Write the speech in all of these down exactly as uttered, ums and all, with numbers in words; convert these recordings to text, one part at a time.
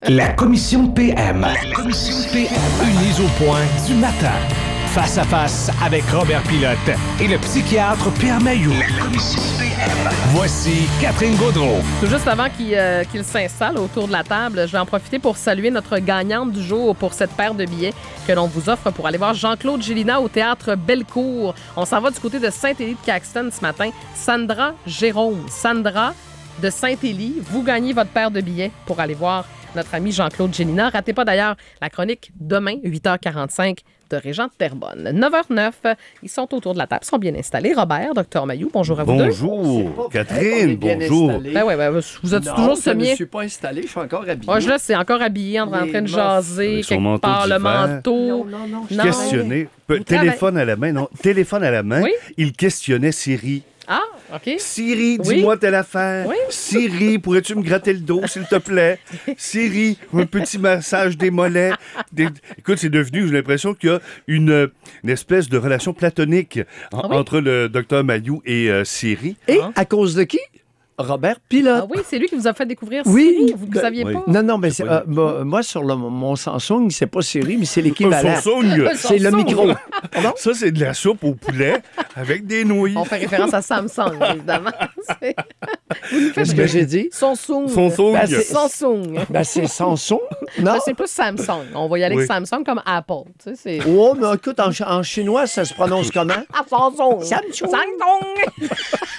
La commission P M. La commission P M. Une mise au point du matin. Face à face avec Robert Pilote et le psychiatre Pierre Mailloux. La commission P M. Voici Catherine Gaudreau. Tout juste avant qu'il, euh, qu'il s'installe autour de la table, je vais en profiter pour saluer notre gagnante du jour pour cette paire de billets que l'on vous offre pour aller voir Jean-Claude Gélina au Théâtre Bellecour. On s'en va du côté de Saint-Élie-de-Caxton ce matin. Sandra Jérôme. Sandra de Saint-Élie, vous gagnez votre paire de billets pour aller voir notre ami Jean-Claude Gélina. Ratez pas d'ailleurs la chronique demain, huit heures quarante-cinq, de Régent de Terrebonne. neuf heures neuf, ils sont autour de la table, ils sont bien installés. Robert, docteur Mailloux, bonjour à vous deux. Bonjour, Catherine, bonjour. Ben ouais, ben, vous êtes non, toujours je ne me semier. suis pas installé, je suis encore habillé. Moi, je laisse, c'est encore habillé, en train de jaser, Avec son quelque manteau part, le d'hiver. manteau. Non, non, non. je Non. Questionner, Pe- Vous téléphone à la main, non, téléphone à la main, Oui. il questionnait Siri. Ah, OK. Siri, Oui. dis-moi telle affaire. Oui. Siri, pourrais-tu me gratter le dos, s'il te plaît? Siri, un petit massage des mollets. Des- Écoute, c'est devenu, j'ai l'impression qu'il y a une, une espèce de relation platonique en- Ah oui? entre le docteur Mailloux et euh, Siri. Et à cause de qui? Robert Pilote. Ah oui, c'est lui qui vous a fait découvrir Oui. Siri. Vous ne Que- saviez Oui. pas? Non, non, mais c'est, pas euh, moi, moi, sur le- mon Samsung, c'est pas Siri, mais c'est l'équivalent. Son Samsung. C'est le Samsung. micro. Pardon? Ça, c'est de la soupe au poulet avec des nouilles. On fait référence à Samsung, évidemment. C'est- Qu'est-ce que j'ai dit? Samsung. Samsung. Ben, c'est- Samsung. Ben, c'est Samsung. Non? Ben, c'est plus Samsung. On va y aller Oui. avec Samsung comme Apple. Tu sais, c'est... Oh, mais écoute, en, ch- en chinois, ça se prononce comment? Ah, Samsung. Samsung. Samsung.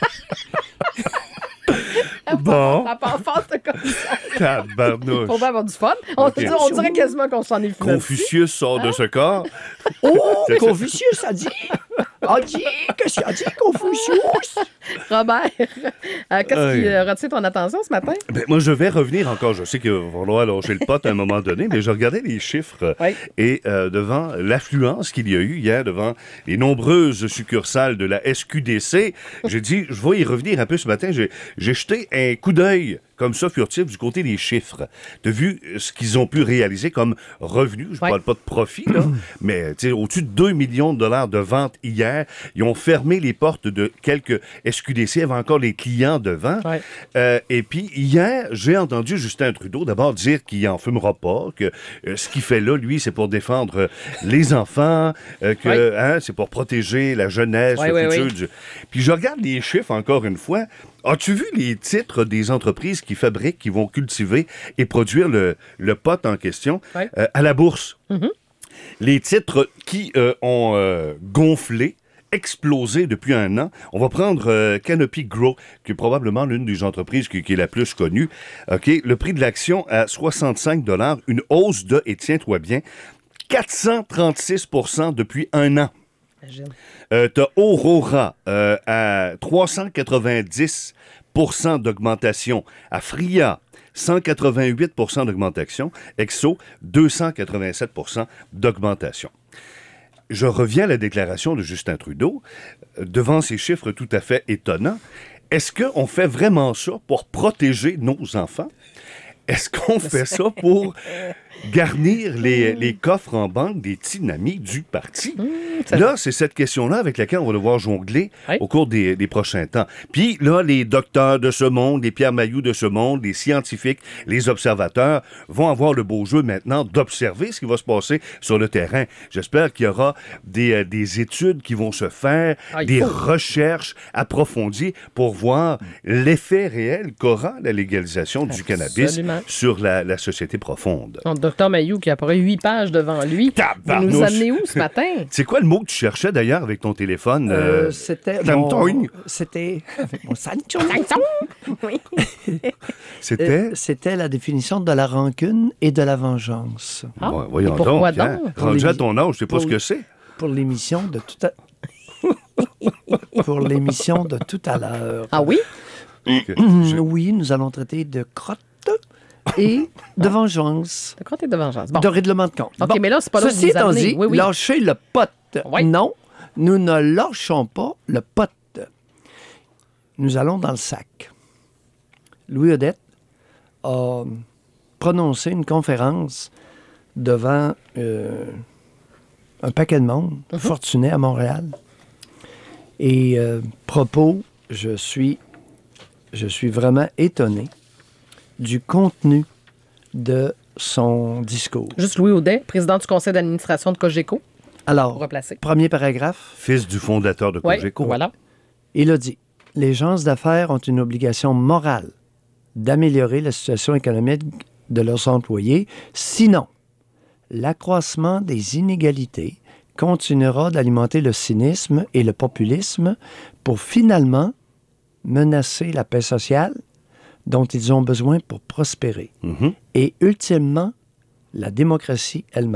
Bon, Ça part fort, cette commission. tabarnouche. Pour avoir du fun. On, Ok. dirait, on dirait quasiment qu'on s'en est foutu. Confucius sort de ce corps. Oh, C'est ça. Confucius a dit. A dit. Qu'est-ce qu'il a dit, Confucius? Robert, euh, qu'est-ce Aïe. qui euh, retient ton attention ce matin? Ben, moi, je vais revenir encore. Je sais qu'il va falloir lâcher le pot à un moment donné, mais je regardais les chiffres Oui. et euh, devant l'affluence qu'il y a eu hier, devant les nombreuses succursales de la S Q D C, j'ai dit, je vais y revenir un peu ce matin. J'ai, j'ai jeté un coup d'œil comme ça, furtif, du côté des chiffres. Tu as vu ce qu'ils ont pu réaliser comme revenus. Je ne Oui. parle pas de profit, là, mais tu sais, au-dessus de deux millions de dollars de ventes hier. Ils ont fermé les portes de quelques S Q D C. Il y avait encore les clients devant. Oui. Euh, et puis, hier, j'ai entendu Justin Trudeau d'abord dire qu'il n'en fumera pas, que euh, ce qu'il fait là, lui, c'est pour défendre euh, les enfants, euh, que Oui. hein, c'est pour protéger la jeunesse, Oui, le oui, futur oui. du... Puis je regarde les chiffres encore une fois. As-tu vu les titres des entreprises qui fabriquent, qui vont cultiver et produire le, le pot en question Oui. euh, à la bourse? Mm-hmm. Les titres qui euh, ont euh, gonflé, explosé depuis un an. On va prendre euh, Canopy Growth, qui est probablement l'une des entreprises qui, qui est la plus connue. OK, le prix de l'action à soixante-cinq dollars, une hausse de, et tiens-toi bien, quatre cent trente-six pour cent depuis un an. Imagine. Euh, T'as Aurora euh, à trois cent quatre-vingt-dix pour cent d'augmentation. Afria, cent quatre-vingt-huit pour cent d'augmentation. Exo, deux cent quatre-vingt-sept pour cent d'augmentation. Je reviens à la déclaration de Justin Trudeau, euh, devant ces chiffres tout à fait étonnants. Est-ce qu'on fait vraiment ça pour protéger nos enfants? Est-ce qu'on fait ça pour garnir les, les coffres en banque des petits amis du parti? ça- Là, c'est cette question-là avec laquelle on va devoir jongler Oui. au cours des, des prochains temps. Puis là, les docteurs de ce monde, les Pierre Mailloux de ce monde, les scientifiques, les observateurs vont avoir le beau jeu maintenant d'observer ce qui va se passer sur le terrain. J'espère qu'il y aura des, euh, des études qui vont se faire, Ah, il des faut. recherches approfondies pour voir l'effet réel qu'aura la légalisation du cannabis Absolument. sur la, la société profonde. Donc, docteur Mailloux, qui a après huit pages devant lui, vous Tabarnouche. nous amenez où ce matin? C'est quoi le mot que tu cherchais d'ailleurs avec ton téléphone? Euh, euh, c'était. Samsung. mon- C'était. Avec mon Samsung. Oui. C'était? Euh, C'était la définition de la rancune et de la vengeance. Ah, Ouais, voyons et pourquoi donc. hein. donc? Pour Rendu les- à ton âge, je sais pas pour ce que c'est. Pour l'émission de tout à. Pour l'émission de tout à l'heure. Ah oui? Que- Hum, je- Oui, nous allons traiter de crotte et de vengeance, De quoi t'es de vengeance? Bon. de règlement de compte. OK, Bon, mais là, c'est pas là que ceci vous étant amenez. dit, Oui, oui. lâcher le pote. Oui. Non, nous ne lâchons pas le pote. Nous allons dans le sac. Louis Odette a prononcé une conférence devant euh, un paquet de monde, Mhm. fortuné à Montréal. Et euh, propos, je suis, je suis vraiment étonné du contenu de son discours. Juste Louis Audet, président du conseil d'administration de Cogeco. Alors, Replacé. premier paragraphe, Fils du fondateur de Oui, Cogeco. voilà. il a dit « Les gens d'affaires ont une obligation morale d'améliorer la situation économique de leurs employés. Sinon, l'accroissement des inégalités continuera d'alimenter le cynisme et le populisme pour finalement menacer la paix sociale dont ils ont besoin pour prospérer. Mhm. Et ultimement, la démocratie elle-même. »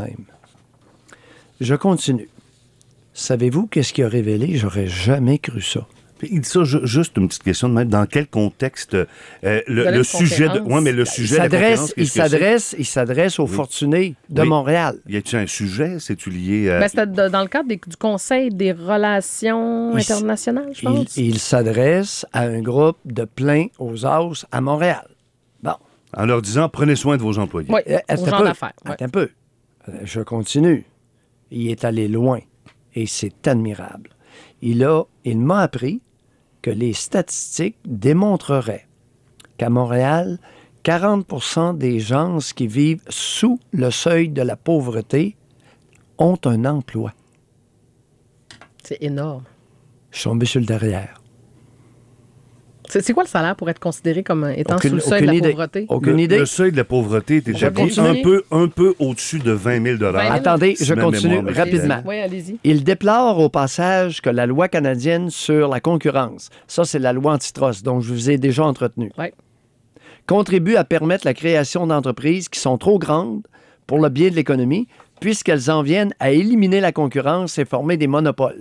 Je continue. Savez-vous qu'est-ce qui a révélé? J'aurais jamais cru ça. Il dit ça, ju- juste une petite question de même. Dans quel contexte euh, le, Donner le une sujet de. conférence. Ouais, mais le Il sujet de la s'adresse, conférence, il qu'est-ce que c'est? s'adresse, il s'adresse aux Oui. fortunés de Oui. Montréal. Y a-t-il un sujet? C'est-tu lié à. Ben, c'était de- dans le cadre des- du Conseil des relations Il s- internationales, je Il, pense. il s'adresse à un groupe de plein aux os à Montréal. Bon. En leur disant, prenez soin de vos employés. Oui, Euh, aux attends gens un peu. d'affaires. ouais. Attends un peu. Euh, Je continue. Il est allé loin et c'est admirable. Il a, il m'a appris que les statistiques démontreraient qu'à Montréal, quarante pour cent des gens qui vivent sous le seuil de la pauvreté ont un emploi. C'est énorme. Je suis tombé sur le derrière. C'est c'est quoi le salaire pour être considéré comme étant Aucune- sous le seuil de aucune la idée. pauvreté? Aucune le, idée. le seuil de la pauvreté est établi continuer. un peu, un peu au-dessus de vingt mille vingt mille. Attendez, Si je ma continue mémoire me fait rapidement. Oui, allez-y. Il déplore au passage que la loi canadienne sur la concurrence, ça c'est la loi antitrust dont je vous ai déjà entretenu, Ouais. contribue à permettre la création d'entreprises qui sont trop grandes pour le bien de l'économie, puisqu'elles en viennent à éliminer la concurrence et former des monopoles.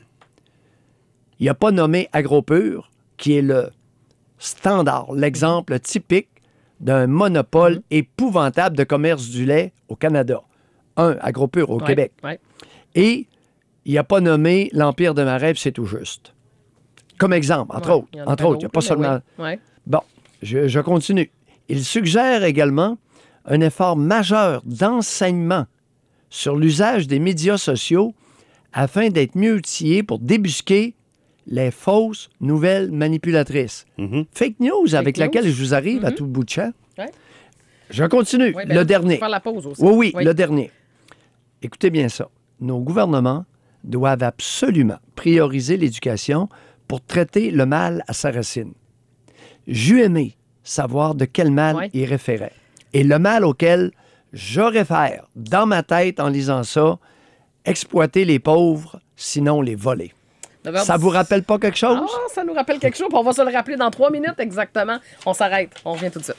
Il n'a pas nommé AgroPure, qui est le standard, l'exemple typique d'un monopole épouvantable de commerce du lait au Canada. Un, AgroPure au Ouais, Québec. ouais. Et il n'a pas nommé l'Empire de Marais, puis c'est tout juste. Comme exemple, entre Ouais, autres. il y en a Entre pas autres, il n'y a pas d'autres, mais seulement... oui. Ouais. Bon, je, je continue. Il suggère également un effort majeur d'enseignement sur l'usage des médias sociaux afin d'être mieux outillé pour débusquer les fausses nouvelles manipulatrices. Mhm. Fake news avec news. laquelle je vous arrive à Mhm. tout bout de champ. Ouais. Je continue. Ouais, ben, le faut dernier. faire la pause aussi. Oui, oui, le dernier. Écoutez bien ça. Nos gouvernements doivent absolument prioriser l'éducation pour traiter le mal à sa racine. J'eus aimé savoir de quel mal Ouais. il référait. Et le mal auquel je réfère, dans ma tête en lisant ça, exploiter les pauvres, sinon les voler. Ça vous rappelle pas quelque chose? Ah, ça nous rappelle quelque chose. puis On va se le rappeler dans trois minutes exactement. On s'arrête. On revient tout de suite.